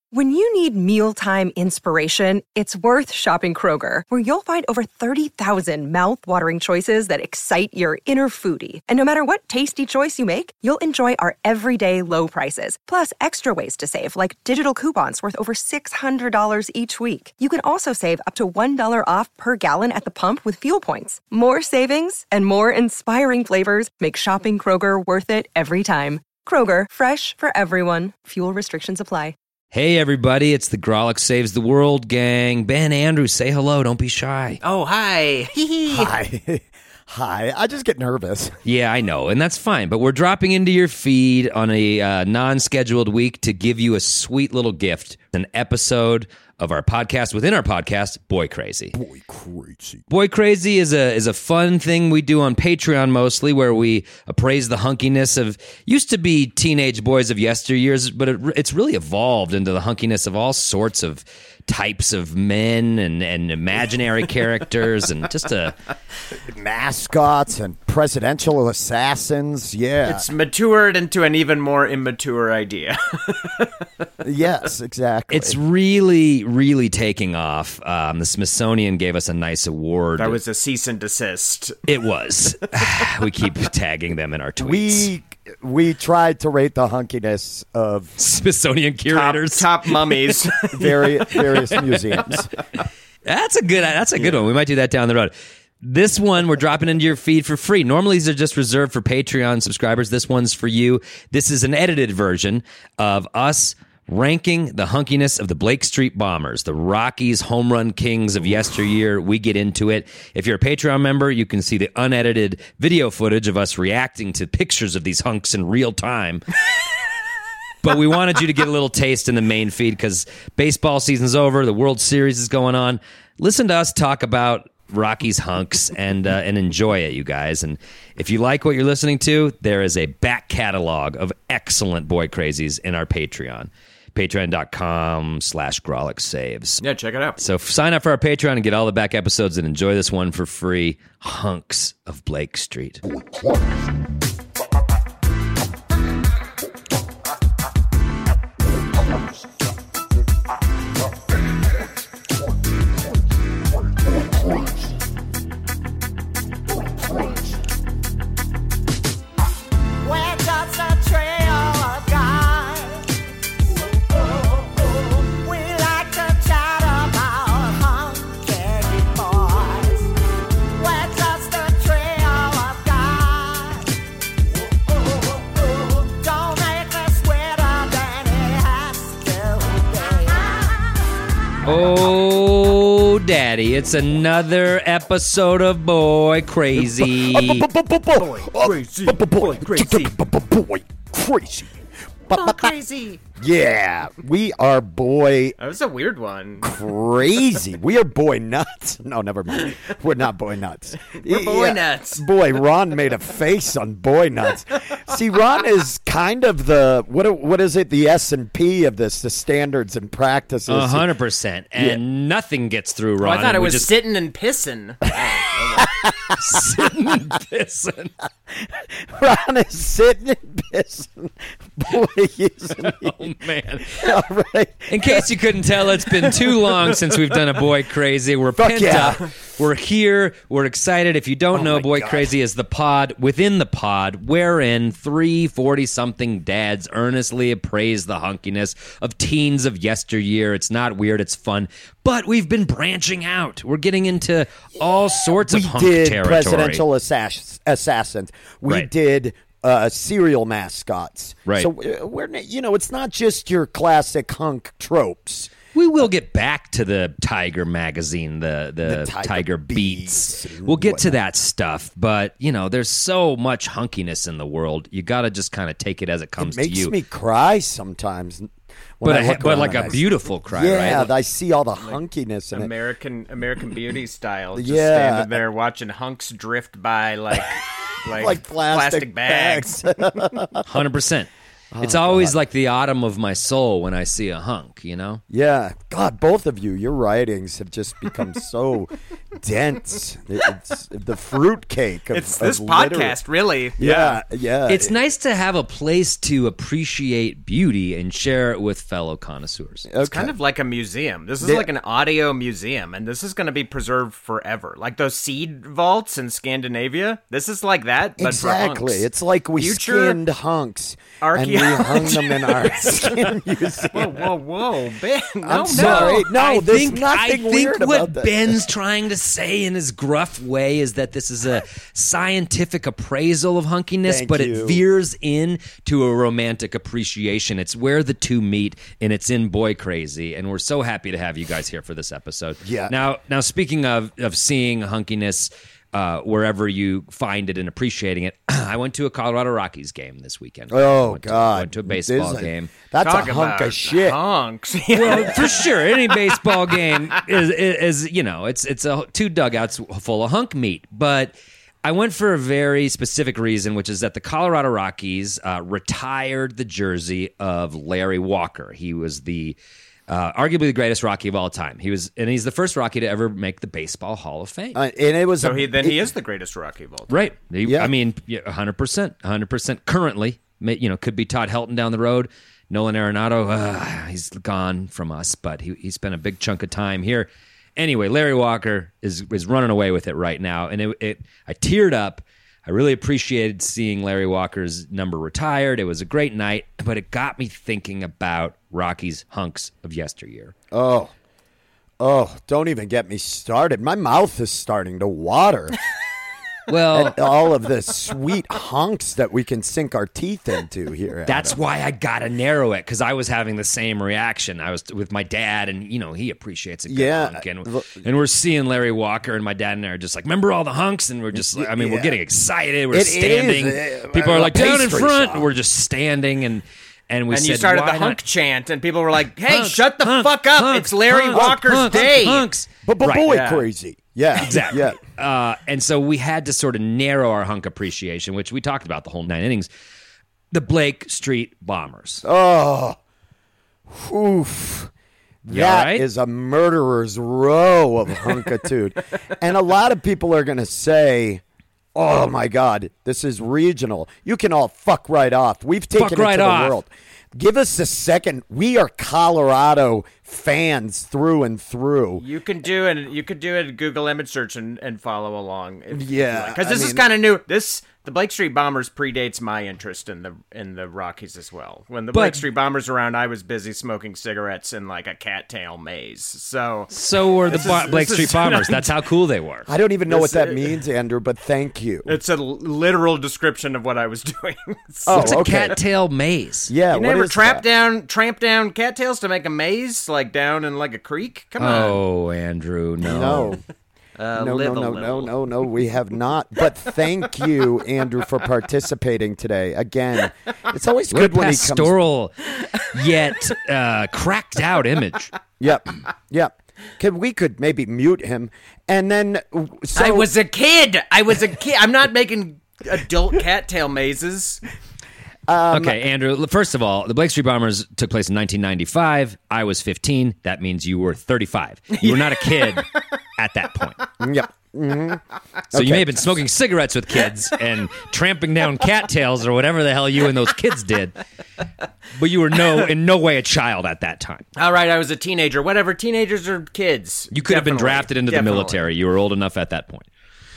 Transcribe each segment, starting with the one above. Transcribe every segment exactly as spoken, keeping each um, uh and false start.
When you need mealtime inspiration, it's worth shopping Kroger, where you'll find over thirty thousand mouth-watering choices that excite your inner foodie. And no matter what tasty choice you make, you'll enjoy our everyday low prices, plus extra ways to save, like digital coupons worth over six hundred dollars each week. You can also save up to one dollar off per gallon at the pump with fuel points. More savings and more inspiring flavors make shopping Kroger worth it every time. Kroger, fresh for everyone. Fuel restrictions apply. Hey, everybody, it's the Grolic Saves the World gang. Ben Andrews, say hello. Don't be shy. Oh, hi. Hi. Hi. I just get nervous. Yeah, I know, and that's fine. But we're dropping into your feed on a uh, non-scheduled week to give you a sweet little gift, an episode of our podcast within our podcast, Boy Crazy. Boy Crazy. Boy Crazy is a is a fun thing we do on Patreon mostly, where we appraise the hunkiness of, used to be teenage boys of yesteryears, but it, it's really evolved into the hunkiness of all sorts of types of men and, and imaginary characters and just a... mascots and presidential assassins, yeah. It's matured into an even more immature idea. Yes, exactly. It's really, really taking off. Um, the Smithsonian gave us a nice award. That was a cease and desist. It was. We keep tagging them in our tweets. We we tried to rate the hunkiness of Smithsonian curators. Top, top mummies. Vari- various museums. That's a good. That's a good one. We might do that down the road. This one we're dropping into your feed for free. Normally these are just reserved for Patreon subscribers. This one's for you. This is an edited version of us ranking the hunkiness of the Blake Street Bombers, the Rockies home run kings of yesteryear. We get into it. If you're a Patreon member, you can see the unedited video footage of us reacting to pictures of these hunks in real time. But we wanted you to get a little taste in the main feed because baseball season's over. The World Series is going on. Listen to us talk about Rockies hunks and uh, and enjoy it, you guys. And if you like what you're listening to, there is a back catalog of excellent Boy Crazies in our Patreon. Patreon.com slash Grolic Saves. Yeah, check it out. So sign up for our Patreon and get all the back episodes and enjoy this one for free. Hunks of Blake Street. Oh, Daddy, it's another episode of Boy Crazy. Boy Crazy. Boy Crazy. Boy Crazy. Boy Crazy. Yeah, we are boy That was a weird one. crazy. We are boy nuts. No, never mind. We're not boy nuts. We're boy nuts. Boy, Ron made a face on boy nuts. See, Ron is kind of the, what what is it, the S and P of this, the standards and practices. A hundred percent. And Yeah. nothing gets through, Ron. Well, I thought it We was just sitting and pissing. sitting and pissing. Ron is sitting and pissing. Boy, isn't he? Oh, man. All right. In case you couldn't tell, it's been too long since we've done a Boy Crazy. We're Fuck pent yeah. up. We're here. We're excited. If you don't Oh know, my Boy God. Crazy is the pod within the pod wherein three forty-something dads earnestly appraise the hunkiness of teens of yesteryear. It's not weird. It's fun. But we've been branching out. We're getting into all sorts We of hunk did territory. presidential assass- assassins. We Right. did uh, serial mascots. Right. So uh, we're n- you know it's not just your classic hunk tropes. We will get back to the Tiger magazine, the the, The Tiger, Tiger Beats. Beats and We'll get to whatnot. that stuff, but you know, there's so much hunkiness in the world. You got to just kind of take it as it comes It makes to you. me cry sometimes. When but I a, look but around like and a I- beautiful cry, yeah, right? I see all the hunkiness in it. American American Beauty style. Just Yeah. standing there watching hunks drift by like like, Like plastic, bags. one hundred percent. Oh, It's always like the autumn of my soul when I see a hunk, you know? Yeah, God, both of you, your writings have just become so dense. It's the fruitcake of It's this of podcast, really. Yeah, yeah. It's nice to have a place to appreciate beauty and share it with fellow connoisseurs. It's kind of like a museum. This is They- like an audio museum, and this is going to be preserved forever. Like those seed vaults in Scandinavia. This is like that, but Exactly. for hunks. It's like we Future skinned hunks and we archaeology. hung them in our skin museum. Whoa, whoa, whoa, Ben! No, I'm no. sorry. No, I there's think, nothing I think weird what about that. Ben's trying to say in his gruff way is that this is a scientific appraisal of hunkiness, Thank but you. it veers in to a romantic appreciation. It's where the two meet, and it's in Boy Crazy. And we're so happy to have you guys here for this episode. Yeah. Now, now speaking of of seeing hunkiness. Uh, wherever you find it and appreciating it, I went to a Colorado Rockies game this weekend. I Oh, went to, God. went to a baseball This is- game. That's Talk a hunk about of shit. Hunks. Well, for sure, any baseball game is, is, is you know, it's it's a two dugouts full of hunk meat. But I went for a very specific reason, which is that the Colorado Rockies uh, retired the jersey of Larry Walker. He was the uh, arguably the greatest Rocky of all time. He was, and he's the first Rocky to ever make the Baseball Hall of Fame. Uh, and it was So a, he then he it- is the greatest Rocky of all time. Right. He- Yeah. I mean, yeah, one hundred percent. one hundred percent. Currently, ma- you know, could be Todd Helton down the road. Nolan Arenado, uh, he's gone from us, but he, he spent a big chunk of time here. Anyway, Larry Walker is is running away with it right now. And it, it I teared up. I really appreciated seeing Larry Walker's number retired. It was a great night, but it got me thinking about Rocky's hunks of yesteryear. Oh, oh! Don't even get me started. My mouth is starting to water. Well, All of the sweet hunks that we can sink our teeth into here. that's Adam. why I gotta narrow it, because I was having the same reaction. I was with my dad, and you know he appreciates a good Yeah. hunk, and, and we're seeing Larry Walker, and my dad and I are just like, remember all the hunks, and we're just, like, I mean, we're Yeah. getting excited, we're It standing. is, uh, People are a like down in pastry front, shop. and we're just standing, and and we And said, you started why the hunk not? chant, and people were like, "Hey, Hunk, shut the hunk, fuck up! hunk, it's Larry hunk, Walker's hunk, day." Hunks. But, but Right, boy, yeah. crazy. Yeah, Exactly. Yeah. Uh, and so we had to sort of narrow our hunk appreciation, which we talked about the whole nine innings. The Blake Street Bombers. Oh, oof. You That all right? is a murderer's row of hunkitude. And a lot of people are going to say, oh, my God, this is regional. You can all fuck right off. We've taken Fuck it right to off. the world. Give us a second. We are Colorado fans through and through. You can do it. You could do it. at Google image search and, and follow along. Yeah, because I this is mean- kind of new. This the Blake Street Bombers predates my interest in the in the Rockies as well. When the But- Blake Street Bombers were around, I was busy smoking cigarettes in like a cattail maze. So So were the This Bo- is- Blake this Street is- Bombers. That's how cool they were. I don't even know what This- that means, Andrew, but thank you. it's a l- literal description of what I was doing. So- Oh, It's a okay. cattail maze. Yeah, You what never is trap that? down, tramp down cattails to make a maze, like down in like a creek? Come on. Oh, Andrew, no. No. Uh, No, live no, a no, no, little. no, no, we have not. But thank you, Andrew, for participating today. Again, it's always What a good when he comes. pastoral yet uh, cracked out image. Yep, yep. Could, we could maybe mute him, and then so I was a kid. I was a kid. I'm not making adult cattail mazes. Um, Okay, Andrew, first of all, the Blake Street Bombers took place in nineteen ninety-five. I was fifteen. That means you were thirty-five. You were not a kid at that point. Yep. hmm So you Okay. may have been smoking cigarettes with kids and tramping down cattails or whatever the hell you and those kids did. But you were no in no way a child at that time. All right, I was a teenager. Whatever, teenagers or kids. You could have been Definitely. drafted into the Definitely. military. You were old enough at that point.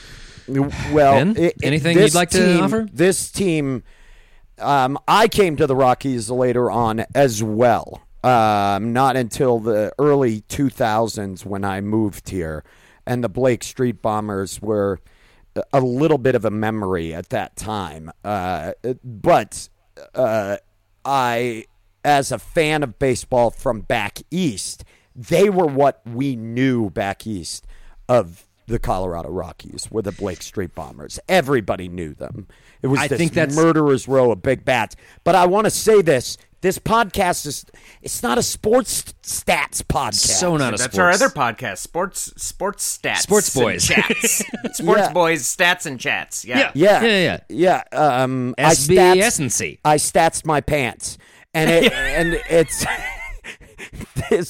Well, Ben, it- it- anything this you'd like to team- offer? This team, um, I came to the Rockies later on as well. Um, not until the early two thousands when I moved here, and the Blake Street Bombers were a little bit of a memory at that time. Uh, but uh, I, as a fan of baseball from back east, they were what we knew back east of the Colorado Rockies, were the Blake Street Bombers. Everybody knew them. It was I this think that's- murderer's row of big bats. But I want to say this. This podcast is, it's not a sports stats podcast. So not a That's sports. our other podcast, sports sports stats, Sports and Boys. chats, sports Yeah. boys, stats and chats. Yeah, Yeah. Yeah, Yeah. Um, I S B stats- S and C. I stats my pants. And it and it's this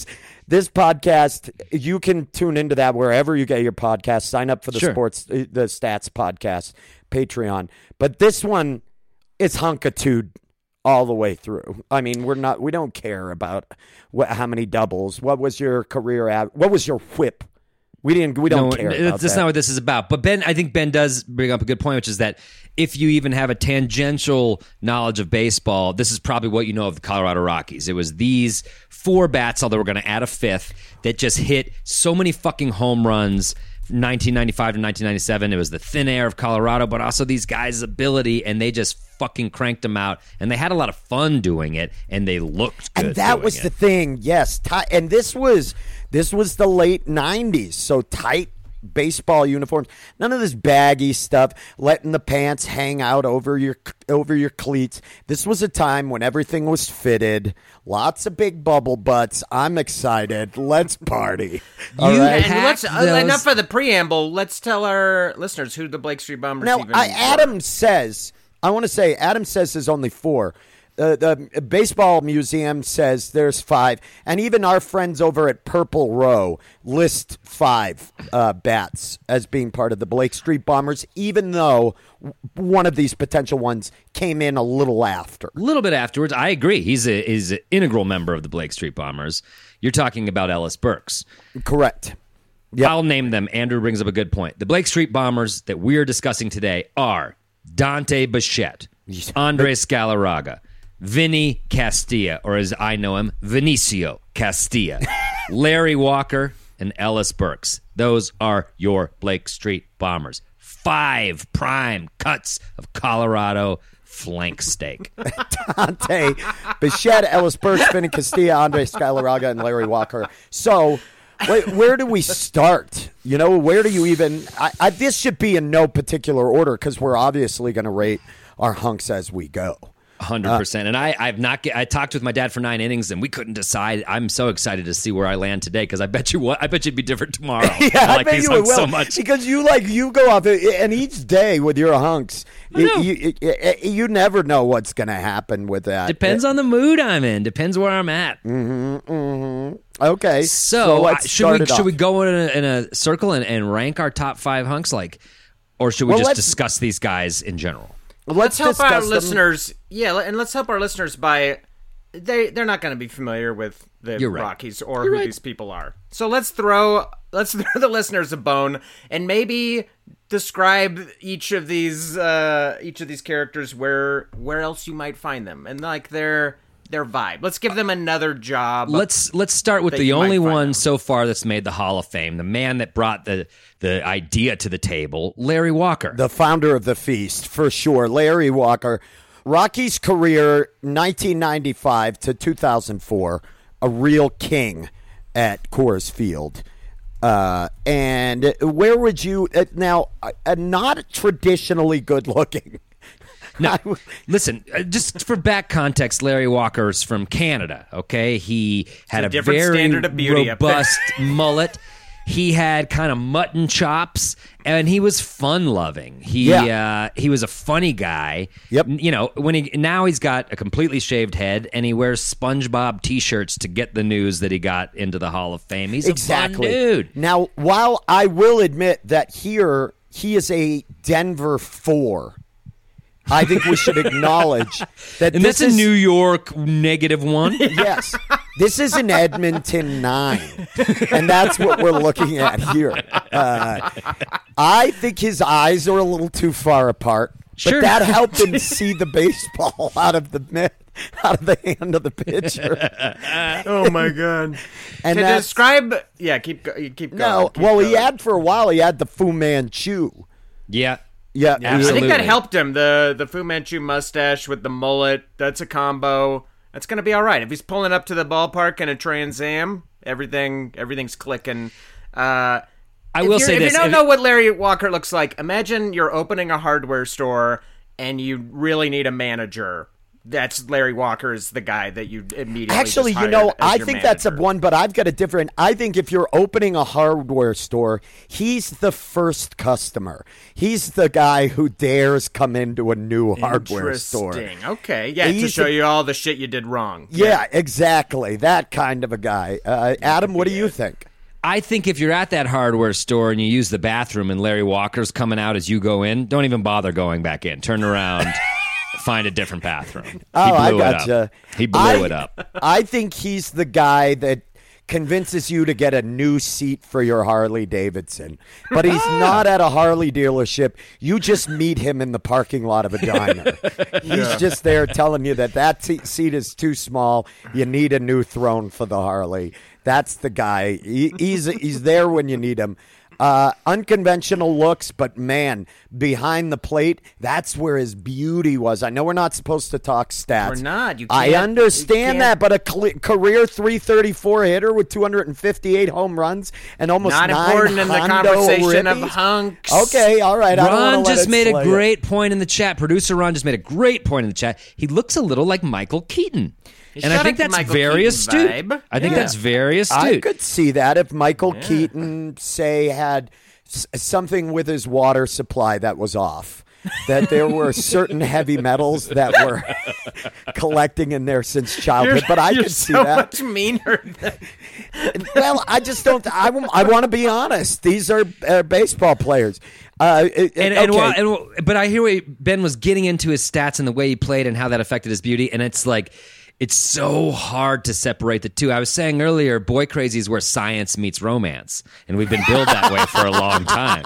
this podcast, you can tune into that wherever you get your podcast. Sign up for the Sure. sports, the stats podcast, Patreon. But this one, it's hunkitude all the way through. I mean, we're not, we don't care about what, how many doubles. What was your career at? What was your whip? We didn't. We don't no, care. That's, about that's that. not what this is about. But Ben, I think Ben does bring up a good point, which is that if you even have a tangential knowledge of baseball, this is probably what you know of the Colorado Rockies. It was these four bats, although we're going to add a fifth, that just hit so many fucking home runs. nineteen ninety-five to nineteen ninety-seven, it was the thin air of Colorado, but also these guys' ability, and they just fucking cranked them out, and they had a lot of fun doing it, and they looked good. And that doing was it. the thing, yes. Ti- and this was this was the late nineties, so tight baseball uniforms. None of this baggy stuff, letting the pants hang out over your over your cleats. This was a time when everything was fitted. Lots of big bubble butts. I'm excited. Let's party. All You right. And let's, uh, those- enough for the preamble. Let's tell our listeners who the Blake Street Bombers Now, even I, were. Adam says, I want to say, Adam says there's only four. Uh, the Baseball Museum says there's five. And even our friends over at Purple Row list five uh, bats as being part of the Blake Street Bombers, even though one of these potential ones came in a little after. A little bit afterwards, I agree. He's a he's an integral member of the Blake Street Bombers. You're talking about Ellis Burks. Correct. Yep. I'll name them. Andrew brings up a good point. The Blake Street Bombers that we're discussing today are Dante Bichette, Andres Galarraga, Vinny Castilla, or as I know him, Vinicio Castilla, Larry Walker, and Ellis Burks. Those are your Blake Street Bombers. Five prime cuts of Colorado flank steak. Dante, Bichette, Ellis Burks, Vinny Castilla, Andres Galarraga, and Larry Walker. So, wait, where do we start? You know, where do you even? I, I, this should be in no particular order because we're obviously going to rate our hunks as we go. one hundred percent. And I, I've not. Get, I talked with my dad for nine innings, and we couldn't decide. I'm so excited to see where I land today because I bet you what I bet you'd be different tomorrow. Yeah, I I, like bet these you hunks will so much. because you like you go off and each day with your hunks, you, you, you, you never know what's going to happen with that. Depends on the mood I'm in. Depends where I'm at. Mm-hmm, mm-hmm. Okay, So, let's uh, should start we it should off. we go in a, in a circle and, and rank our top five hunks, like, or should we Well, just let's- discuss these guys in general? Let's help our discuss them. listeners. Yeah, and let's help our listeners by they they're not going to be familiar with the You're right. Rockies or You're who right. these people are. So let's throw let's throw the listeners a bone and maybe describe each of these uh, each of these characters where where else you might find them and like their their vibe. Let's give them another job. Let's let's start with that the you might only find one them. so far that's made the Hall of Fame, the man that brought the the idea to the table, Larry Walker. The founder of the feast, for sure. Larry Walker. Rocky's career, nineteen ninety-five to two thousand four, a real king at Coors Field. Uh, and where would you, uh, now, uh, not traditionally good looking. No, listen, uh, just for back context, Larry Walker's from Canada, okay? He had a a, different very standard of beauty up there. robust mullet. He had kind of mutton chops, and he was fun-loving. He Yeah. uh, he was a funny guy. Yep. N- You know, when he now he's got a completely shaved head, and he wears SpongeBob T-shirts to get the news that he got into the Hall of Fame. He's Exactly. a fun dude. Now, while I will admit that here he is a Denver four, I think we should acknowledge that And this that's a is, New York negative one. Yes, this is an Edmonton nine, and that's what we're looking at here. Uh, I think his eyes are a little too far apart, Sure. but that helped him see the baseball out of the mitt, out of the hand of the pitcher. Oh my god! And to that's- describe, yeah, keep go- you keep going. No, keep well, he going. had for a while. He had the Fu Manchu. Yeah. Yeah, Yeah, I Absolutely. think that helped him. The the Fu Manchu mustache with the mullet. That's a combo. That's gonna be all right. If he's pulling up to the ballpark in a Trans Am, everything everything's clicking. Uh, I if will you're- say if this. you don't if- know what Larry Walker looks like, imagine you're opening a hardware store and you really need a manager. that's Larry Walker is the guy that you immediately Actually, just you know, hired as I your think that's a manager. one, but I've got a different. I think if you're opening a hardware store, he's the first customer. He's the guy who dares come into a new hardware store. Interesting. Okay, yeah, to He's show the- you all the shit you did wrong. Yeah, exactly. That kind of a guy. Uh, Adam, what do you think? I think if you're at that hardware store and you use the bathroom and Larry Walker's coming out as you go in, don't even bother going back in. Turn around, find a different bathroom. He Oh, blew I it gotcha. up. He blew I, it up. I think he's the guy that convinces you to get a new seat for your Harley Davidson. But he's not at a Harley dealership. You just meet him in the parking lot of a diner. He's just there telling you that that te- seat is too small. You need a new throne for the Harley. That's the guy. He, he's he's there when you need him. Uh, unconventional looks, but man, behind the plate, that's where his beauty was. I know we're not supposed to talk stats. We're not. You I can't- you understand can't- that, but a cl- career three thirty-four hitter with two hundred fifty-eight home runs and almost Not nine important in the Hondo conversation of rippies? hunks. Okay, all right. I don't wanna Ron let just it made a slay you. great point in the chat. Producer Ron just made a great point in the chat. He looks a little like Michael Keaton. He's And I got think a that's Michael very Keaton astute. vibe. I think Yeah. that's very astute. I could see that if Michael Keaton, say, had s- something with his water supply that was off. That there were certain heavy metals that were collecting in there since childhood, but I You're could see so that. much meaner than Well, I just don't. I, want to be honest. These are uh, baseball players. Uh, it- And, okay. and, while, and but I hear what Ben was getting into his stats and the way he played and how that affected his beauty, and it's like it's so hard to separate the two. I was saying earlier, Boy Crazy is where science meets romance, and we've been billed that way for a long time.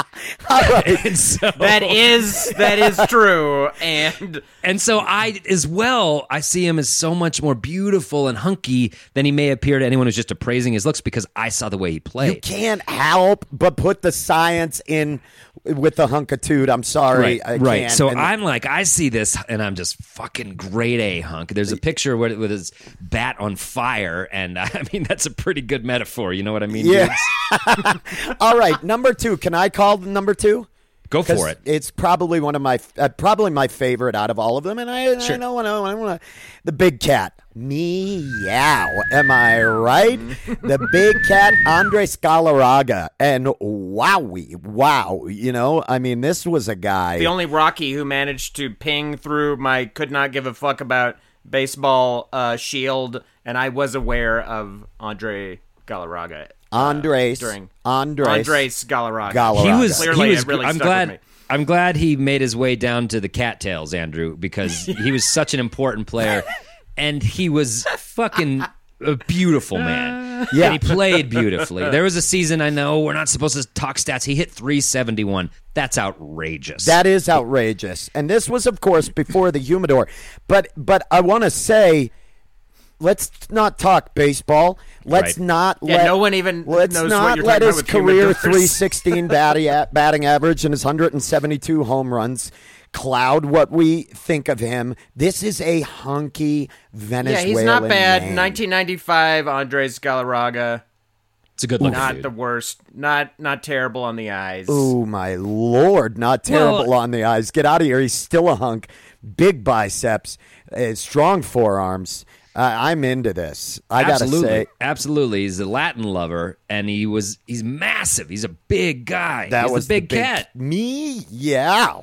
And so, that is that is true, and and so I, as well, I see him as so much more beautiful and hunky than he may appear to anyone who's just appraising his looks because I saw the way he You played. can't help but put the science in with the hunkitude. I'm sorry. Right, I right. can't. So And- I'm like, I see this, and I'm just fucking grade A hunk. There's a picture with, with his bat on fire, and I mean that's a pretty good metaphor. You know what I mean? Yeah. dudes? All right, number two. Can I call the number two? Go 'Cause for it. It's probably one of my, uh, probably my favorite out of all of them, and I, Sure. I know, I know, I want to. The big cat, meow. Am I right? The big cat, Andres Galarraga, and wowie, wow. You know, I mean, this was a guy. the only Rocky who managed to ping through my could not give a fuck about baseball uh, shield, and I was aware of Andre Galarraga. uh, Andres, during Andres, Andres Galarraga. Galarraga. He was. Clearly, he was. it really I'm stuck glad. with me. I'm glad he made his way down to the cattails, Andrew, because he was such an important player, and he was fucking a beautiful man. Yeah. And he played beautifully. There was a season, I know we're not supposed to talk stats. He hit three seventy-one. That's outrageous. That is outrageous. And this was, of course, before the humidor. But but I want to say, let's not talk baseball. Let's Right. not Yeah, let no one even let's knows what not you're let talking his about with career humidors. three sixteen batting batting average and his one hundred seventy-two home runs cloud what we think of him. This is a hunky Venezuelan Yeah, he's not bad. man. nineteen ninety-five, Andres Galarraga. it's a good look. Not dude. the worst. Not not terrible on the eyes. Oh my lord, not terrible Well- on the eyes. Get out of here. He's still a hunk. Big biceps, uh, strong forearms. Uh, I'm into this. I gotta Absolutely. say Absolutely. He's a Latin lover, and he was he's massive. He's a big guy. that he's was the big, the cat. Me, yeah.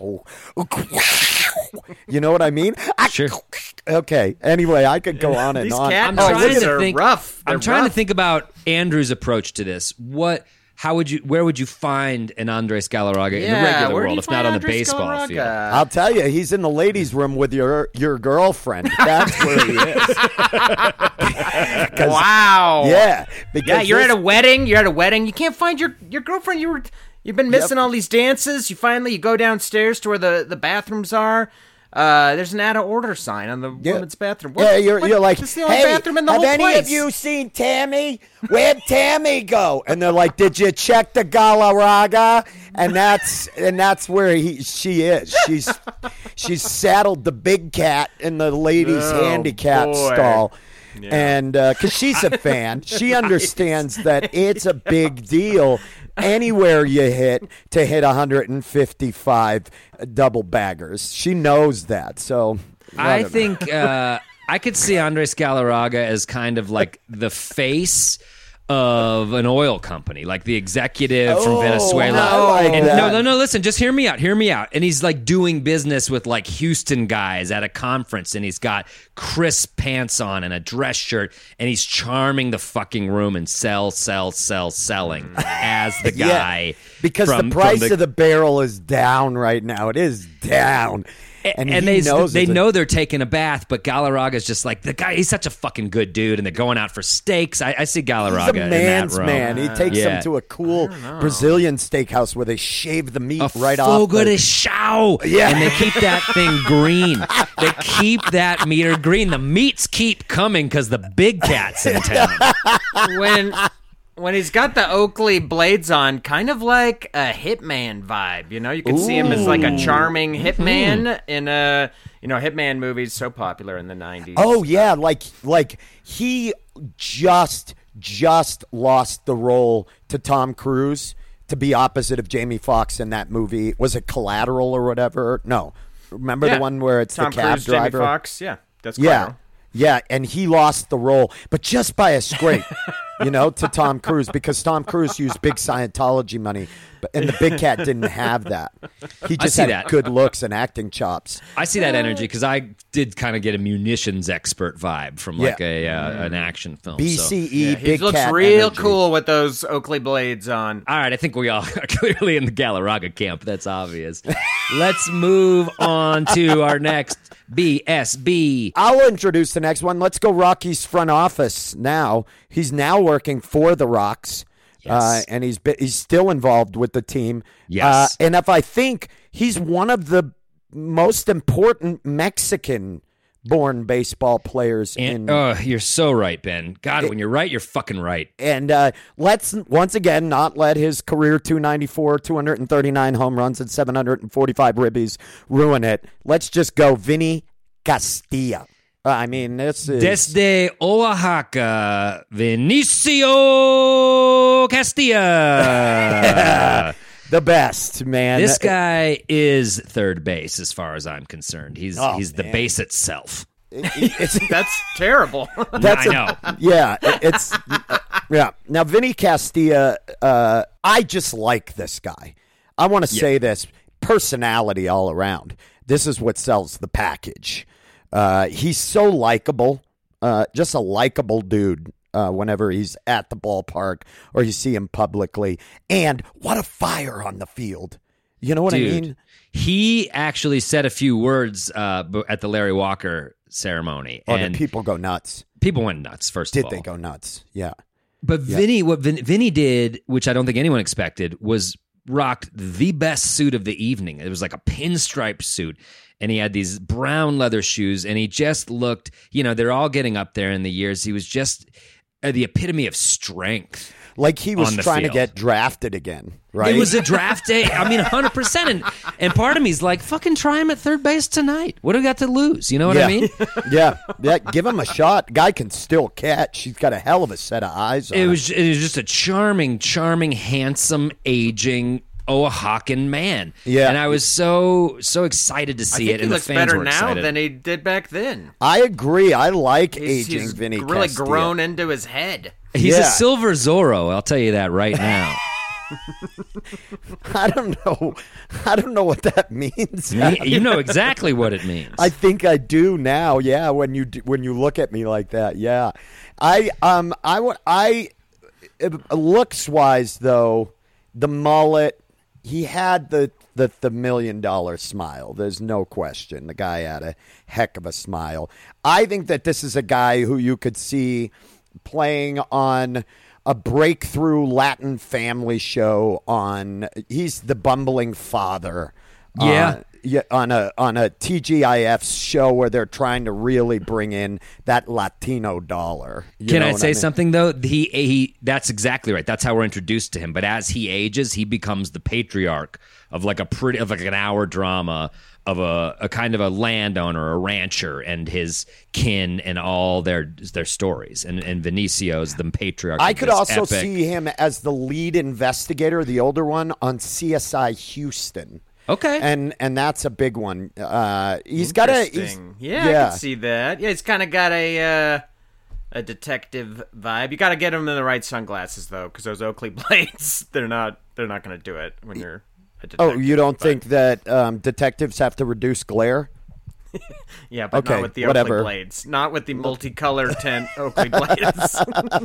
You know what I mean? Sure. Okay. Anyway, I could go on and These on. cat I'm noises trying to are think. rough. They're I'm trying rough. to think about Andrew's approach to this. What? How would you? Where would you find an Andres Galarraga in the Yeah, regular where do world, you if not find on the Andres baseball Galarraga? field? I'll tell you, he's in the ladies' room with your your girlfriend. That's where he is. Wow. Yeah, because Yeah, you're this- at a wedding. You're at a wedding. You can't find your, your girlfriend. You were you've been missing all these dances. You finally you go downstairs to where the, the bathrooms are. Uh, there's an out of order sign on the Yeah. women's bathroom. What- Yeah, you're, what- you're like, this is the only hey, bathroom in the have whole any place. of you seen Tammy? Where'd Tammy go? And they're like, did you check the Galarraga? And that's and that's where he she is. She's she's saddled the big cat in the ladies' Oh, handicap boy. stall. And because she's a fan, she understands that it's a big deal anywhere you hit to hit one hundred fifty-five double baggers. She knows that. So I think uh, I could see Andres Galarraga as kind of like the face of an oil company, like the executive Oh, from Venezuela. I like And that. no, no, no, listen, just hear me out, hear me out. And he's like doing business with like Houston guys at a conference, and he's got crisp pants on and a dress shirt, and he's charming the fucking room and sell, sell, sell, selling as the guy. Yeah, because from- the price from the- of the barrel is down right now. It is down. And, and he they knows they it's a- know they're taking a bath, but Galarraga's just like the guy. He's such a fucking good dude, and they're going out for steaks. I, I see Galarraga He's a in man's that room. man. He takes Yeah. them to a cool Brazilian steakhouse where they shave the meat A right off. Fogo the- de Chao. Yeah. And they keep that thing green. They keep that meter green. The meats keep coming because the big cat's in town. when when he's got the Oakley blades on, kind of like a hitman vibe. You know, you can see him as like a charming hitman in a you know hitman movies so popular in the nineties. Oh yeah, like like he just just lost the role to Tom Cruise to be opposite of Jamie Foxx in that movie. Was it Collateral or whatever? No, remember Yeah. the one where it's Tom the cab Cruise, driver? Jamie Foxx. Yeah, that's Yeah. Collateral. Yeah, and he lost the role, but just by a scrape, you know, to Tom Cruise, because Tom Cruise used big Scientology money, but and the Big Cat didn't have that. He just see had that. good looks and acting chops. I see that energy because I did kind of get a munitions expert vibe from like Yeah. a uh, an action film. B so- C E, Yeah, he Big looks Cat real energy. cool with those Oakley blades on. All right, I think we all are clearly in the Galarraga camp. That's obvious. Let's move on to our next B S B. I'll introduce the next one. Let's go Rocky's front office now. He's now working for the Rocks, Yes. uh, and he's been, he's still involved with the team. Yes. Uh, and if I think he's one of the most important Mexican-born baseball players in. And, oh, you're so right, Ben. God, when you're right, you're fucking right. And uh, let's once again not let his career two ninety-four, two thirty-nine home runs, and seven hundred forty-five ribbies ruin it. Let's just go Vinny Castilla. Uh, I mean, this is Desde Oaxaca, Vinicio Castilla. the best, man. This guy is third base as far as I'm concerned. He's Oh, he's the man. base itself. It's, That's terrible. that's I a- know. yeah, it- it's yeah. Now, Vinny Castilla, uh, I just like this guy. I want to say this: personality all around. This is what sells the package. Uh, he's so likable, uh, just a likable dude. Uh, whenever he's at the ballpark or you see him publicly, and what a fire on the field. You know what Dude, I mean? he actually said a few words uh, b- at the Larry Walker ceremony, Oh, and the people go nuts. people went nuts. First Did of all, they go nuts? Yeah. But Vinny, what Vin, Vinny did, which I don't think anyone expected, was rocked the best suit of the evening. It was like a pinstripe suit, and he had these brown leather shoes, and he just looked, you know, they're all getting up there in the years. He was just uh, the epitome of strength. Like he was On the trying field. to get drafted again, right? It was a draft day. I mean, one hundred percent. And, and part of me is like, fucking try him at third base tonight. What do we got to lose? You know what yeah. I mean? yeah, yeah. Give him a shot. Guy can still catch. He's got a hell of a set of eyes on It him. was it was just a charming, charming, handsome, aging Oaxacan man. Yeah. And I was so so excited to I see think it, he and the looks fans better were now excited. than he did back then. I agree. I like He's, aging he's Vinny really Castilla. grown into his head. He's Yeah. a silver Zorro. I'll tell you that right now. I don't know. I don't know what that means. You know exactly what it means. I think I do now. Yeah, when you do, when you look at me like that, yeah. I um I would I looks wise though, the mullet, he had the the the million dollar smile. There's no question. The guy had a heck of a smile. I think that this is a guy who you could see playing on a breakthrough Latin family show on he's the bumbling father. Yeah. Uh, yeah, on a on a T G I F show where they're trying to really bring in that Latino dollar. You Can know I what say mean? something though? He he that's exactly right. That's how we're introduced to him. But as he ages, he becomes the patriarch of like a pretty of like an hour drama of a, a kind of a landowner, a rancher, and his kin and all their their stories. And and Vinicio's the patriarch. I of could this also epic- see him as the lead investigator, the older one, on C S I Houston. Okay. and and that's a big one. Uh, he's got a he's, Interesting. Yeah, I yeah. can see that. Yeah, he's kind of got a uh, a detective vibe. You got to get him in the right sunglasses though, because those Oakley blades, they're not they're not going to do it when you're a detective. Oh, you don't but- think that um, detectives have to reduce glare? Yeah, but Okay, not with the whatever. Oakley blades. Not with the multicolored tint Oakley blades.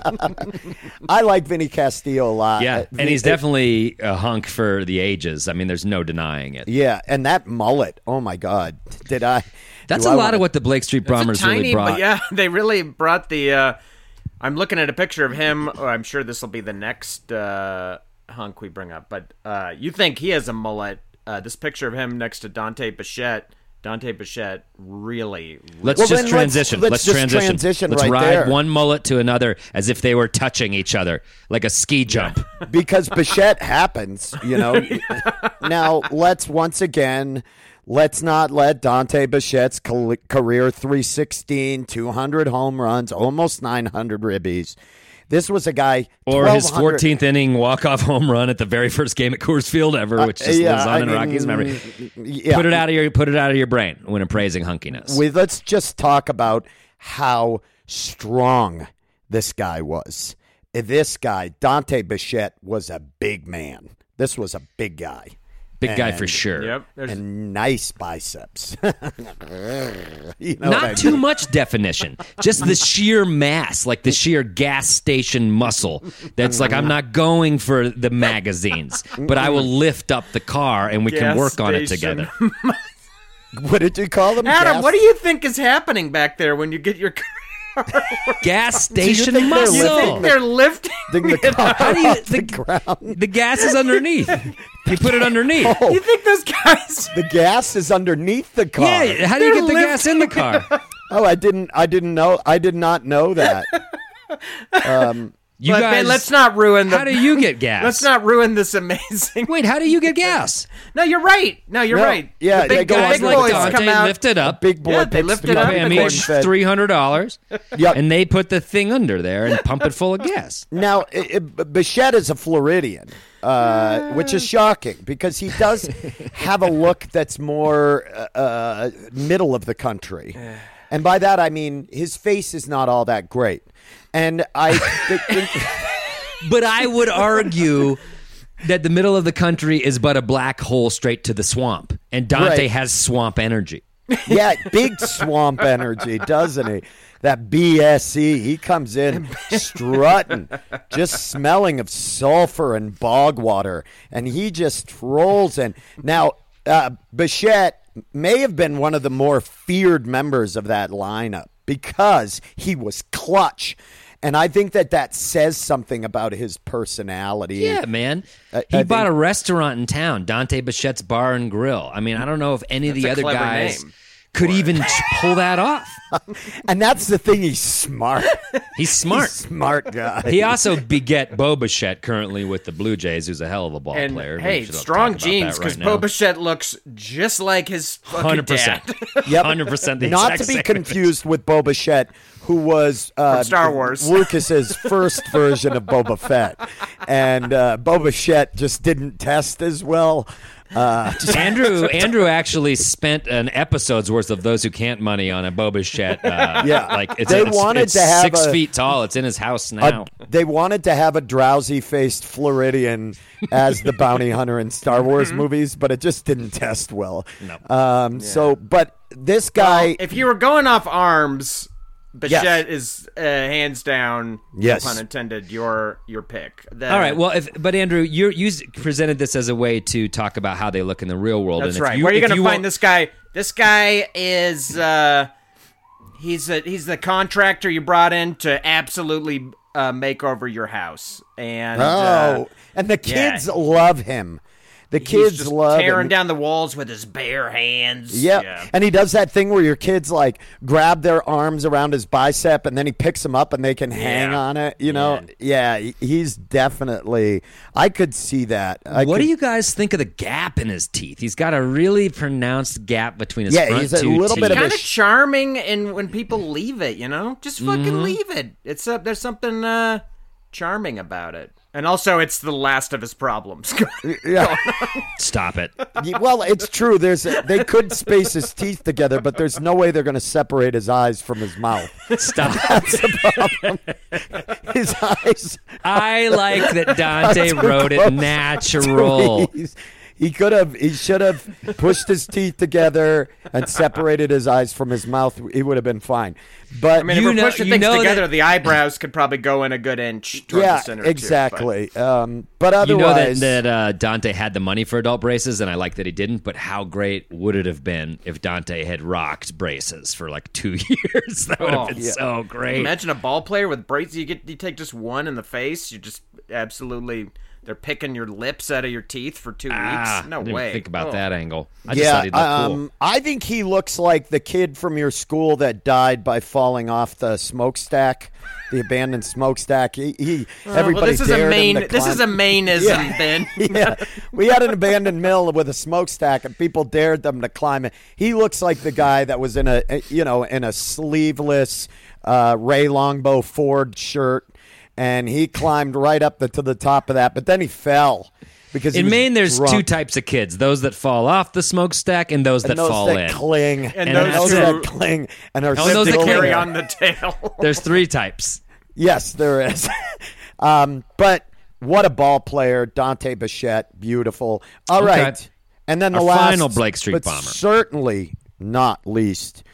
I like Vinny Castillo a lot. Yeah, Uh, and he's Vin- definitely a hunk for the ages. I mean, there's no denying it. Yeah, and that mullet. Oh my God! Did I? That's do a I lot wanna- of what the Blake Street It's a Bombers tiny, really brought. but yeah, they really brought the. Uh, I'm looking at a picture of him. Oh, I'm sure this will be the next uh, hunk we bring up. But uh, you think he has a mullet? Uh, this picture of him next to Dante Bichette. Dante Bichette really. Let's Well, just then let's- transition. let's Let's, just transition. transition Let's right ride there. one mullet to another as if they were touching each other, like a ski jump. because Bichette happens, you know. Now, let's once again, let's not let Dante Bichette's cal- career three sixteen, two hundred home runs, almost nine hundred ribbies. This was a guy, Or his twelve hundred fourteenth inning walk-off home run at the very first game at Coors Field ever, which just Uh, yeah, lives on I in mean, Rocky's memory. Yeah. Put it out of your put it out of your brain when appraising hunkiness. We, let's just talk about how strong this guy was. This guy, Dante Bichette, was a big man. This was a big guy. Big guy for And- sure. Yep. There's, And nice biceps. You know Not what I too mean? much definition, just the sheer mass, like the sheer gas station muscle. That's like, I'm not going for the magazines, but I will lift up the car and we can gas work on it station. together. What did you call them? Adam, Gas- what do you think is happening back there when you get your car? Gas station think they're muscle. lifting They're lifting the it car up. How do you off the think ground? the gas is underneath? You put it underneath. You think those guys? The gas is underneath the car. Yeah, how do you They're get the gas in the car? Oh, I didn't. I didn't know. I did not know that. You But, guys, Ben, let's not ruin the. how do you get gas? Let's not ruin this amazing. Wait, how do you get gas? No, you're right. No, you're No, right. yeah, the they big, go the on big like boys that. come Dante out. lift it up. Big boy Yeah, they picks lift the it up up Pay and them they- each corn-fed. three hundred dollars, Yep. and they put the thing under there and pump it full of gas. Now, it, it, Bichette is a Floridian, uh, which is shocking because he does have a look that's more uh, uh, middle of the country. And by that, I mean his face is not all that great. And I think. But I would argue that the middle of the country is but a black hole straight to the swamp, and Dante Right. has swamp energy. Yeah, big swamp energy, doesn't he? That B S E, he comes in strutting, just smelling of sulfur and bog water, and he just rolls in. Now, uh, Bichette may have been one of the more feared members of that lineup because he was clutch. And I think that that says something about his personality. Yeah, man. I- he I bought think- a restaurant in town, Dante Bichette's Bar and Grill. I mean, I don't know if any of That's the a other clever guys name. could even pull that off. And that's the thing, he's smart. He's smart. Smart guy. He also beget Bo Bichette currently with the Blue Jays, who's a hell of a ball And player. We hey, should talk strong about that genes right because now. Boba looks just like his fucking one hundred percent. dad. Yep. one hundred percent the Not exact to be same. confused with Boba Fett, who was uh, From Star Wars. Lucas's first version of Boba Fett, and uh, Boba Fett just didn't test as well. Uh, Andrew Andrew actually spent an episode's worth of Those Who Can't money on a Boba Fett. Uh, Yeah. like it's, They it's, wanted it's to have six a- feet tall. It's in his house now. a- they wanted to have a drowsy-faced Floridian as the bounty hunter in Star Wars movies, but it just didn't test well. No. Um, So, but this guy, If you were going off arms, Bichette Yes. is uh, hands down, Yes. no pun intended, your your pick. The- All right. Well, if but Andrew, you you presented this as a way to talk about how they look in the real world. that's and if right. You, Where are you if going to want- find this guy? This guy is uh, he's a, he's the contractor you brought in to absolutely uh, make over your house, and oh, uh, and the yeah. kids love him. The he's kids just love tearing him. down the walls with his bare hands. Yep. Yeah. And he does that thing where your kids like grab their arms around his bicep and then he picks them up and they can hang Yeah. on it. You know, yeah, he- he's definitely. I could see that. I What could, do you guys think of the gap in his teeth? He's got a really pronounced gap between his Yeah, front he's a two little teeth. bit of a Kind of sh- charming, and when people leave it, you know, just fucking Mm-hmm. leave it. It's uh, there's something uh, charming about it. And also, it's the last of his problems. Yeah. Stop it. Well, it's true. There's a, they could space his teeth together, but there's no way they're going to separate his eyes from his mouth. Stop. That's the problem. His eyes. I like that Dante wrote it natural. He's- He could have. He should have pushed his teeth together and separated his eyes from his mouth. He would have been fine. But I mean, You if we're know- pushing you things know together, that- the eyebrows could probably go in a good inch towards yeah, the center. exactly. um, but You know that, otherwise, that uh, Dante had the money for adult braces, and I like that he didn't, but how great would it have been if Dante had rocked braces for like two years? That would have Oh, been yeah. so But great. imagine a ball player with braces. You get you take just one in the face. You just absolutely. They're picking your lips out of your teeth for two Ah, weeks. No I didn't way. think about Oh. that angle. I just yeah, thought he'd look um, cool. I think he looks like the kid from your school that died by falling off the smokestack, the abandoned smokestack. He, he everybody Well, this is a dared main. him to This is a climb- mainism, Yeah. Ben. Yeah, we had an abandoned mill with a smokestack, and people dared them to climb it. He looks like the guy that was in a, you know, in a sleeveless uh, Ray Longbow Ford shirt, and he climbed right up the, to the top of that. But then he fell because he In was Maine, there's drunk. two types of kids: those that fall off the smokestack and those that and those fall that in. cling, And And those, those who- that cling, and are and those that still Carry there. on the tail. There's three types. Yes, there is. um, but what a ball player, Dante Bichette, beautiful. All Okay. right, and then the Our last final Blake Street but bomber. certainly not least,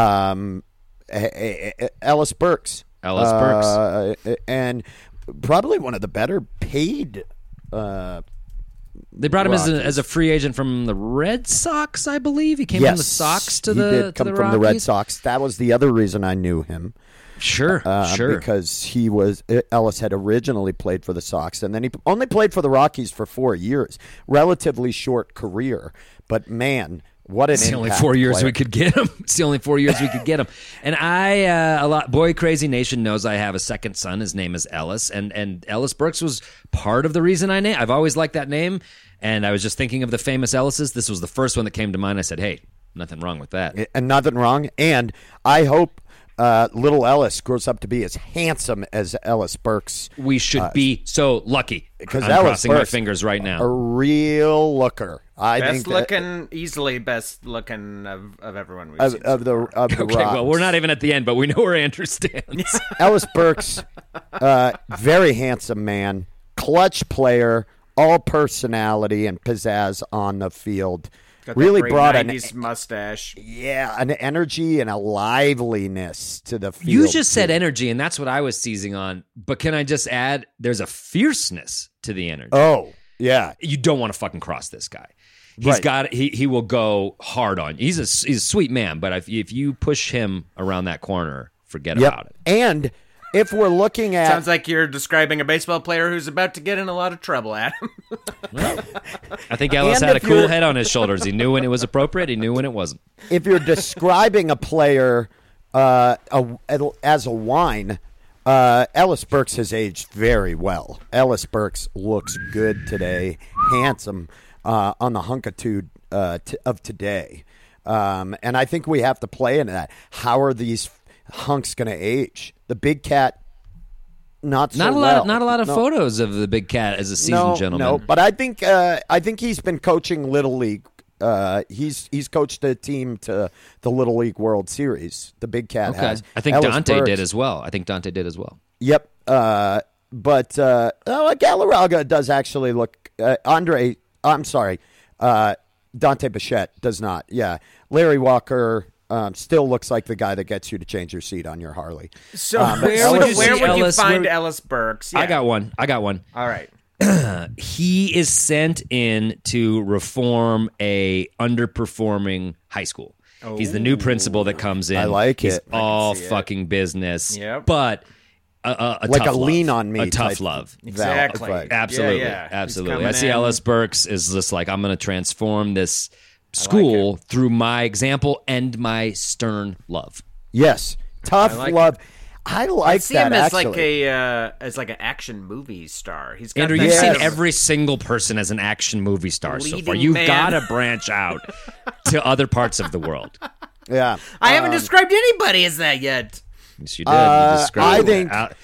um, eh, eh, eh, Ellis Burks. Ellis Uh, and probably one of the better paid. Uh, They brought him as a, Rockies. as a free agent from the Red Sox, I believe. He came from yes, the Sox to he the did to come the from the Red Rockies. Sox. That was the other reason I knew him. Sure, Uh, sure. Because he was Ellis had originally played for the Sox, and then he only played for the Rockies for four years. Relatively short career, but man, what an It's the only impact four years player. we could get him. It's the only four years we could get him. And I, uh, a lot, Boy Crazy Nation knows I have a second son. His name is Ellis, and and Ellis Burks was part of the reason I named. I've always liked that name, and I was just thinking of the famous Ellises. This was the first one that came to mind. I said, hey, nothing wrong with that. And nothing wrong. And I hope uh, little Ellis grows up to be as handsome as Ellis Burks. We should be so lucky. because I'm Ellis crossing my Burks, fingers right now. A real looker. I Best think that- looking, easily best looking of, of everyone we've of, seen. of the of the Okay, well, Rocks. we're not even at the end, but we know where Andrew stands. Ellis Burks, uh, very handsome man, clutch player, all personality and pizzazz on the field. Got that really great brought an nineties mustache. yeah an energy and a liveliness to the field. You just said too. energy, and that's what I was seizing on. But can I just add, there's a fierceness to the energy. Oh yeah, You don't want to fucking cross this guy. He's Right. got he he will go hard on you. He's a he's a sweet man, but if if you push him around that corner, forget yep. about it. And if we're looking at Sounds like you're describing a baseball player who's about to get in a lot of trouble, Adam. I think Ellis And had a if cool you're- head on his shoulders. He knew when it was appropriate. He knew when it wasn't. if you're describing a player uh, a, as a wine, uh, Ellis Burks has aged very well. Ellis Burks looks good today, handsome uh, on the hunkitude uh, t- of today. Um, and I think we have to play into that. How are these hunks going to age? The big cat, not so Not a lot. well. Not a lot of No. photos of the big cat as a seasoned no, gentleman. No, but I think uh, I think he's been coaching Little League. Uh, he's he's coached a team to the Little League World Series. The Big Cat Okay. has. I think Ellis Dante Burks- did as well. I think Dante did as well. Yep. Uh, but uh, oh, Galarraga does actually look. Uh, Andre, I'm sorry. Uh, Dante Bichette does not. Yeah, Larry Walker. Um, still looks like the guy that gets you to change your seat on your Harley. So Um, where, Ellis- would, where would you Ellis- find where- Ellis Burks? I Yeah. got one. I got one. All right. He is sent in to reform a underperforming high school. He's the new principal that comes in. I like He's it. all see it. fucking business. Yep. But a, a, a Like tough a lean love. on me A tough type love. val- Exactly. vibe. Absolutely. Yeah, yeah. He's Absolutely. coming I see in. Ellis Burks is just like, I'm going to transform this school through my example and my stern love. Yes, tough I like love. I like I see that him as actually. like a uh, as like an action movie star. He's got Andrew, that you've kind seen of- every single person as an action movie star so far. Leading You've man. got to branch out to other parts of the world. yeah. I haven't described anybody as that yet. Yes, you did. Uh, you described I it. think- Al-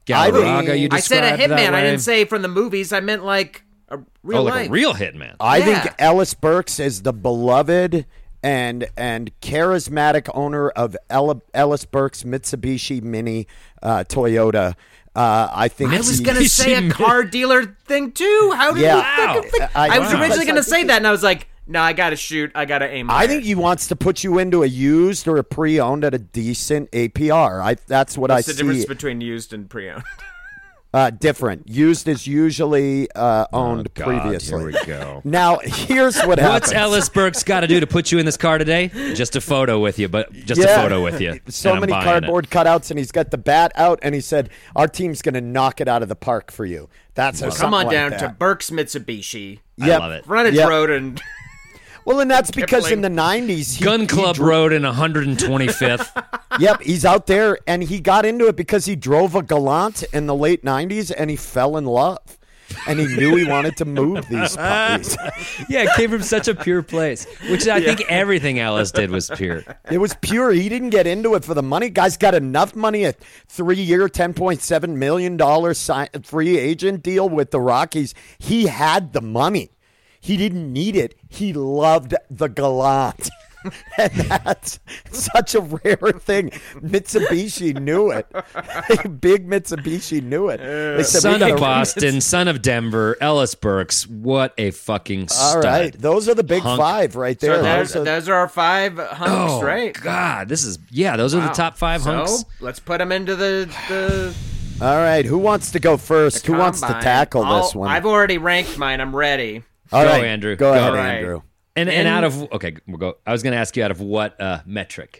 Galarraga, you I said a described that hitman. I way. didn't say from the movies. I meant like a real Oh, like life. a real hitman. I Yeah. think Ellis Burks is the beloved and and charismatic owner of Ella, Ellis Burks Mitsubishi Mini uh, Toyota. Uh, I think I was he- gonna say a car dealer thing too. How did Yeah. you fucking think? I- I, was wow. originally gonna I say think that, and I was like, no, I gotta shoot. I gotta aim. I higher. think he wants to put you into a used or a pre-owned at a decent A P R. I that's what What's I the difference see. between used and pre-owned? Uh, different. Used is usually uh, owned Oh, God, previously. Here we go. Now here's what happens. What's Ellis Burks got to do to put you in this car today? Just a photo with you, but just Yeah. a photo with you. So And I'm many buying cardboard cutouts, and he's got the bat out, and he said, "Our team's going to knock it out of the park for you." That's a, Come on like down that. to Burke's Mitsubishi, I Yep. love it. Frontage Yep. Road, and Well, and that's because Kipling. in the nineties, he, Gun he Club dro- Road in one hundred twenty-fifth. Yep, he's out there, and he got into it because he drove a Galant in the late nineties, and he fell in love, and he knew he wanted to move these puppies. Yeah, it came from such a pure place, which I think everything Ellis did was pure. It was pure. He didn't get into it for the money. Guy's got enough money, a three-year, ten point seven million dollars si- free agent deal with the Rockies. He had the money. He didn't need it. He loved the Galant. And that's such a rare thing. Mitsubishi knew it. Big Mitsubishi knew it. They said, Son "We gotta- of Boston, son of Denver, Ellis Burks. What a fucking All stud. right. Those are the big Hunk. five right there. so there's, Those are- those are our five hunks, Oh, right? God. This is, yeah, those are Wow. the top five so, hunks. let's put them into the the. All right. Who wants to go first? Who wants to combine. tackle this I'll- one? I've already ranked mine. I'm ready. All Go, right, Andrew. Go Go. ahead, All right. Andrew. And, and In- out of, okay, we'll go. I was going to ask you out of what uh, metric?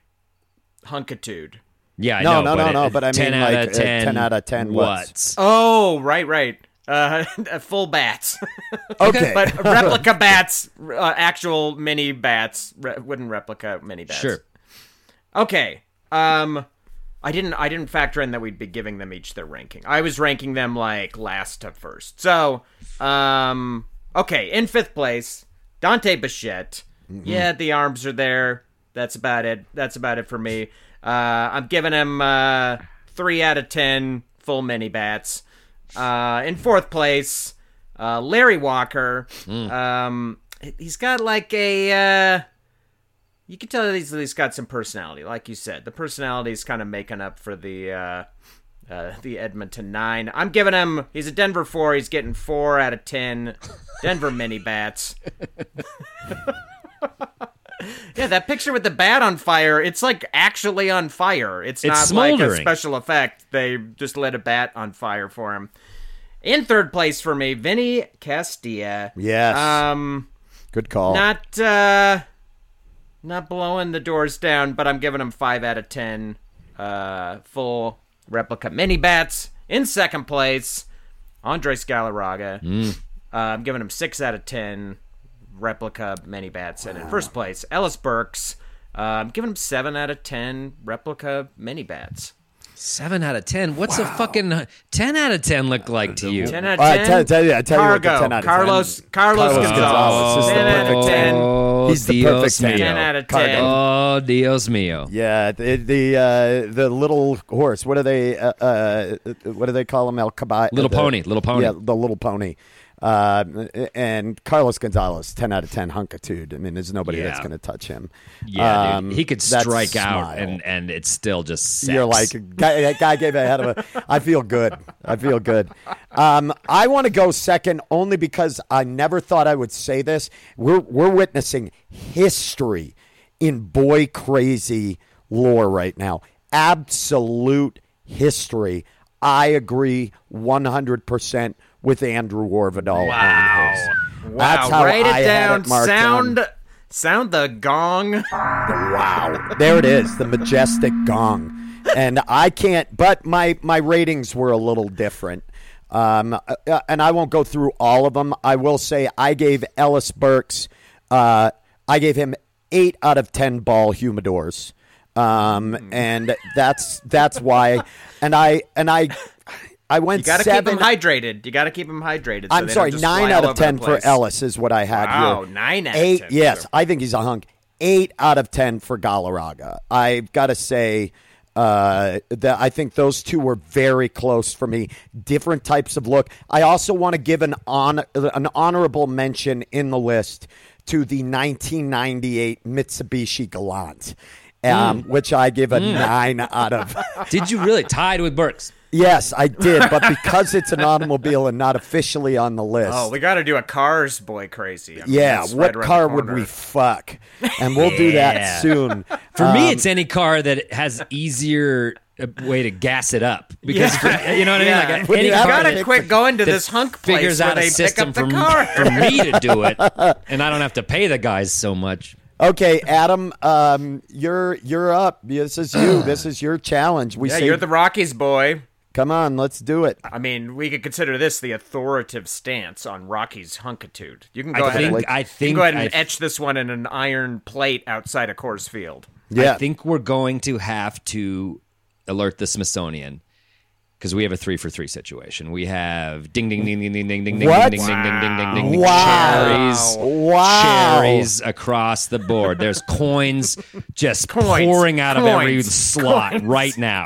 Hunkitude. Yeah, I No, know. no, no, it- no, but I ten mean, out like, of uh, ten. ten out of ten what's? What's? Oh, right, right. Uh, full bats, Okay. but replica bats, uh, actual mini bats, re- wooden replica mini bats. Sure. Okay. Um, I didn't. I didn't factor in that we'd be giving them each their ranking. I was ranking them like last to first. So, um, okay. In fifth place, Dante Bichette. Yeah, the arms are there. That's about it. That's about it for me. Uh, I'm giving him uh, three out of ten full mini bats. Uh, in fourth place, uh, Larry Walker. Um, he's got like a. Uh, you can tell that he's, he's got some personality, like you said. The personality is kind of making up for the uh, uh, the Edmonton nine. I'm giving him. He's a Denver four. He's getting four out of ten. Denver mini bats. Yeah, that picture with the bat on fire, it's like actually on fire. It's, It's not like a smoldering. special effect. They just lit a bat on fire for him. In third place for me, Vinny Castilla. Yes. Um, Good call. not uh, not blowing the doors down, but I'm giving him five out of ten. Uh, full replica mini bats. In second place, Andres Galarraga. Mm. Uh, I'm giving him six out of ten replica mini bats. And in first place, Ellis Burks. Uh, I'm giving him seven out of ten replica mini bats. Seven out of ten. What's a fucking ten out of ten look like to you? ten out of All right, ten. tell- tell you- I tell you what the Cargo. ten out of ten. Carlos, Carlos, Carlos Gonzalez. Gonzalez is the ten out of perfect ten. Oh, He's the Dios perfect ten. mío. ten out of Cargo. ten. Oh, Dios mío. Yeah, the the, uh, the little horse. What do they? Uh, uh, what do they call him? El Caballo. Little the- pony, little pony. Yeah, the little pony. Uh, and Carlos Gonzalez, ten out of ten hunkitude. I mean, there's nobody Yeah. that's going to touch him. Yeah, Um, dude. He could that's strike out, smile. and, and it's still just sex. You're like, guy, that guy gave a head of a. I feel good. I feel good. Um, I want to go second only because I never thought I would say this. We're we're witnessing history in boy crazy lore right now. Absolute history. I agree one hundred percent with Andrew Warvidal. Wow. On his. Wow. That's how Write I it had down. it marked sound down. sound the gong. Wow. There it is, the majestic gong. And I can't, but my, my ratings were a little different. Um, uh, and I won't go through all of them. I will say I gave Ellis Burks, uh, I gave him eight out of ten ball humidors. Um, and that's, that's why. And I, and I, I went You got to keep seven. them hydrated. You got to keep them hydrated. So I'm they sorry, don't just nine fly out all of over ten the for place. Ellis is what I had Wow, here. nine out of Eight, ten. yes, I think he's a hunk. Eight out of ten for Galarraga. I've got to say, Uh, that I think those two were very close for me. Different types of look. I also want to give an on an honorable mention in the list to the nineteen ninety-eight Mitsubishi Galant, um, mm. which I give a mm. nine out of. Did you really? Tied with Burks. Yes, I did, but because it's an automobile and not officially on the list. Oh, we got to do a Cars Boy Crazy. I mean, yeah, what right car would we fuck? And we'll yeah. do that soon. For um, me, it's any car that has easier way to gas it up. Because, yeah. you know what I mean? Yeah. Like any you car got that, to quit going to this hunk place figures where out they a system pick up for, the car. for me to do it, and I don't have to pay the guys so much. Okay, Adam, um, you're you're up. This is you. This is your challenge. We yeah, say, you're the Rockies boy. Come on, let's do it. I mean, we could consider this the authoritative stance on Rocky's hunkitude. You can go I ahead think, and, I you think, can go ahead and I, etch this one in an iron plate outside of Coors Field. Yeah. I think we're going to have to alert the Smithsonian because we have a three for three situation. We have ding ding ding ding ding ding ding ding What? ding ding ding ding ding ding ding Wow. cherries, Wow. cherries across the board. There's coins just Coins. pouring out of Coins. every slot Coins. right now.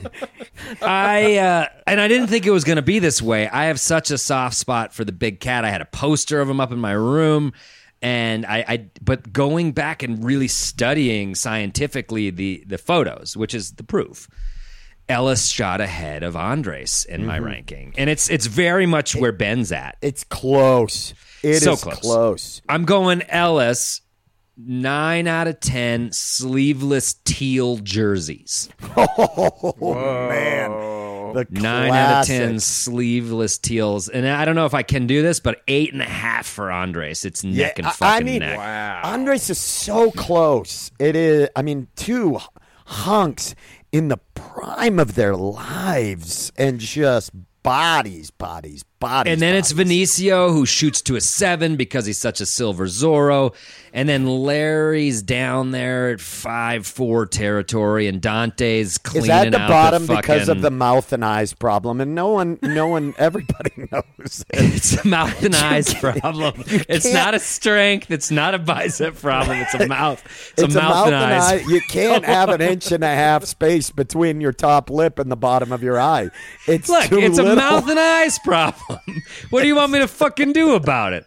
I uh, and I didn't think it was going to be this way. I have such a soft spot for the big cat. I had a poster of him up in my room. And I, I, but going back and really studying scientifically the the photos, which is the proof, Ellis shot ahead of Andres in mm-hmm. my ranking, and it's it's very much where Ben's at. It's close. It so is close. close. I'm going Ellis. Nine out of ten sleeveless teal jerseys. Oh man. The Nine out of ten sleeveless teals, and I don't know if I can do this, but eight and a half for Andres. It's neck Yeah, and I- fucking I mean, neck. Wow. Andres is so close. It is. I mean, two hunks in the prime of their lives, and just bodies, bodies, bodies. And then it's bodies. Vinicio who shoots to a seven because he's such a silver Zorro. And then Larry's down there at five four territory, and Dante's cleaning Is that the out bottom the because of fucking- the mouth and eyes problem? And no one, no one, everybody knows it. It's a mouth and eyes problem. It's can't- not a strength. It's not a bicep problem. It's a mouth. It's, It's a, mouth and eyes. eye. You can't have an inch and a half space between your top lip and the bottom of your eye. It's Look, too it's little. a mouth and eyes problem. What do you want me to fucking do about it?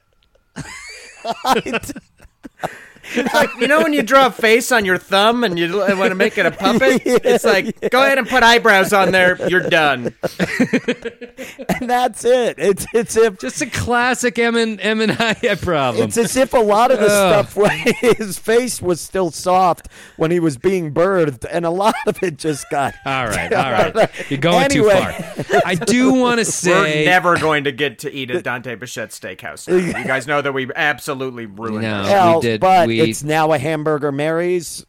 It's like, you know when you draw a face on your thumb and you want to make it a puppet? It's like, go ahead and put eyebrows on there. You're done. And that's it. It's it's if Just a classic M and M and I problem. It's as if a lot of the Ugh. stuff, when his face was still soft when he was being birthed, and a lot of it just got. All right, all right. You're going Anyway. too far. I do want to say We're never going to get to eat at Dante Bichette's Steakhouse. now. You guys know that we absolutely ruined No. it. Well, we did- but we- it's now a Hamburger Mary's.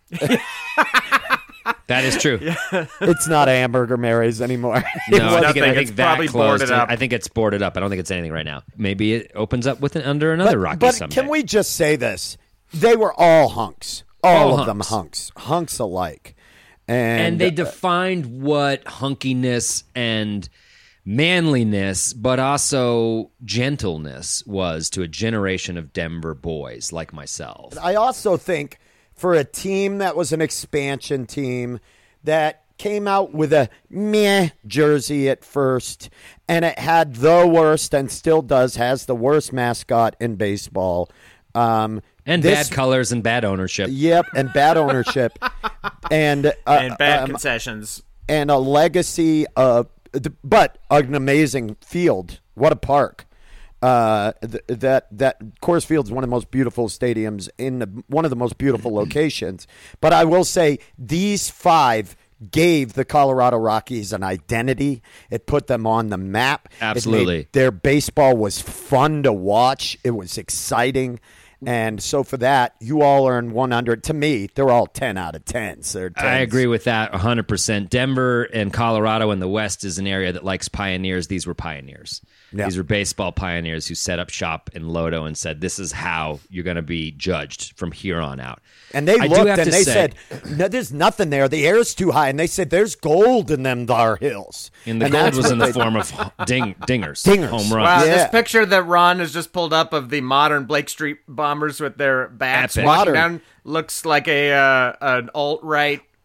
that is true. It's not a Hamburger Mary's anymore. No, I think, nothing. I think It's that probably closed. boarded up. I think it's boarded up. I don't think it's anything right now. Maybe it opens up with an, under another but, Rocky but someday. can we just say this? They were all hunks. All, All of them hunks. hunks. Hunks alike. And, and they defined what hunkiness and manliness, but also gentleness was to a generation of Denver boys like myself. I also think for a team that was an expansion team that came out with a meh jersey at first, and it had the worst, and still does, has the worst mascot in baseball. Um, And this- bad colors and bad ownership. Yep, and bad ownership. and uh, And bad um, concessions. and a legacy of, but an amazing field. What a park! Uh, th- that that Coors Field is one of the most beautiful stadiums in the, one of the most beautiful locations. But I will say these five gave the Colorado Rockies an identity. It put them on the map. It Absolutely. made their baseball was fun to watch. It was exciting. And so for that, you all earn one hundred. To me, they're all ten out of tens. They're tens. I agree with that one hundred percent. Denver and Colorado in the West is an area that likes pioneers. These were pioneers. Yeah. These were baseball pioneers who set up shop in Lodo and said, this is how you're going to be judged from here on out. And they I do looked have and to they say- said, no, there's nothing there. The air's too high. And they said, there's gold in them thar hills. And the And gold that's was what in the they- form of ding, dingers, Dingers. home runs. Wow, Yeah. this picture that Ron has just pulled up of the modern Blake Street Bombers with their bats Epic. walking Modern. down looks like a uh, an alt right uh,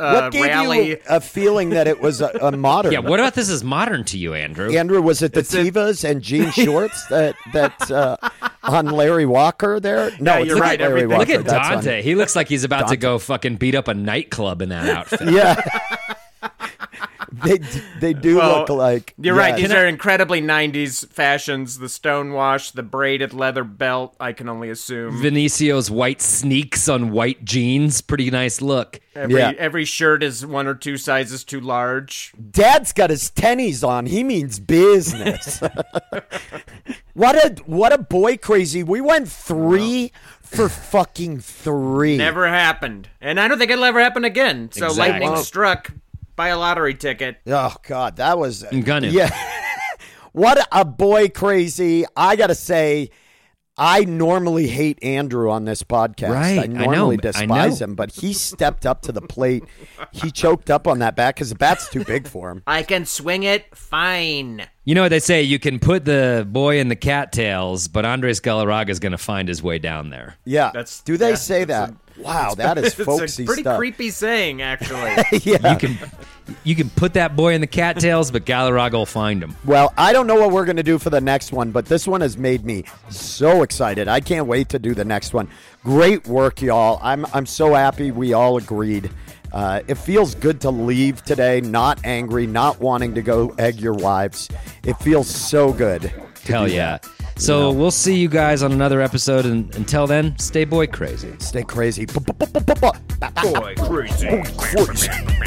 uh, what gave rally. you a feeling that it was a, a modern? Yeah, what about this is modern to you, Andrew? Andrew, was it the It's a- Tevas and jean shorts that that uh, on Larry Walker there? No, Yeah, it's you're not right, Larry everything- Walker. Look at That's on- Dante. He looks like he's about to go fucking beat up a nightclub in that outfit. Yeah. They they do Well, look like You're right. yes. These are incredibly nineties fashions. The stonewash, the braided leather belt. I can only assume Vinicio's white sneaks on white jeans. Pretty nice look. every Yeah. every shirt is one or two sizes too large. Dad's got his tennies on. He means business. What a what a boy crazy. We went three for fucking three. Never happened, and I don't think it'll ever happen again. So Exactly. lightning struck. Buy a lottery ticket. Oh God, that was I'm gonna. yeah. What a boy crazy. I gotta say, I normally hate Andrew on this podcast. Right, I I know, normally I despise know. him, but he stepped up to the plate. He choked up on that bat because the bat's too big for him. I can swing it fine. You know what they say? You can put the boy in the cattails, but Andres Galarraga is going to find his way down there. Yeah. That's- Do they yeah, say that's that? Wow, that is It's folksy a pretty stuff. creepy saying, actually. Yeah. You can, you can put that boy in the cattails, but Galarraga will find him. Well, I don't know what we're going to do for the next one, but this one has made me so excited. I can't wait to do the next one. Great work, y'all. I'm I'm so happy we all agreed. Uh, it feels good to leave today, not angry, not wanting to go egg your wives. It feels so good. to Hell do yeah. that. So we'll see you guys on another episode, and until then, stay boy crazy. Stay crazy. Boy, crazy. Crazy.